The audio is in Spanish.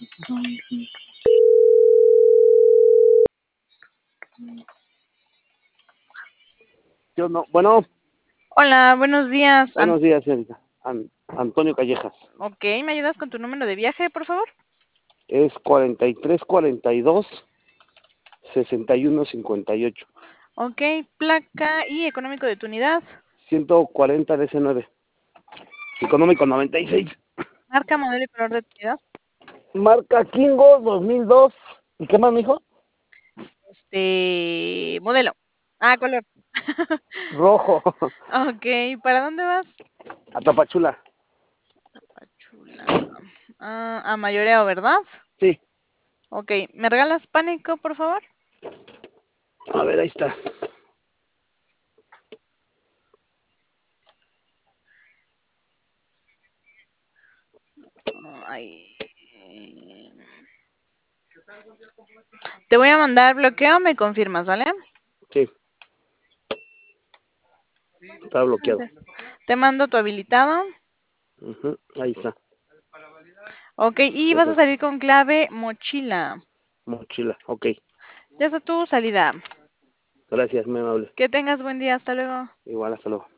Yo no. Bueno, Hola, buenos días. buenos días, señorita. Antonio Callejas. Ok, ¿me ayudas con tu número de viaje, por favor? Es 4342-6158. Ok, placa y económico de tu unidad. 140 DC9. Económico 96. Marca, modelo y color de tu unidad. Marca Kingo 2002. ¿Y qué más, mijo? Modelo. Ah, color. Rojo. Ok, ¿para dónde vas? A Tapachula. Tapachula. A Mayoreo, ¿verdad? Sí. Ok, ¿me regalas pánico, por favor? A ver, ahí está. Ay. Te voy a mandar bloqueo, me confirmas, ¿vale? Sí. Está bloqueado. Te mando tu habilitado. Ahí está. Ok, y Ya vas a está. salir con clave mochila. Mochila. Ok. Ya está tu salida. Gracias, muy amable. Que tengas buen día. Hasta luego. Igual, hasta luego.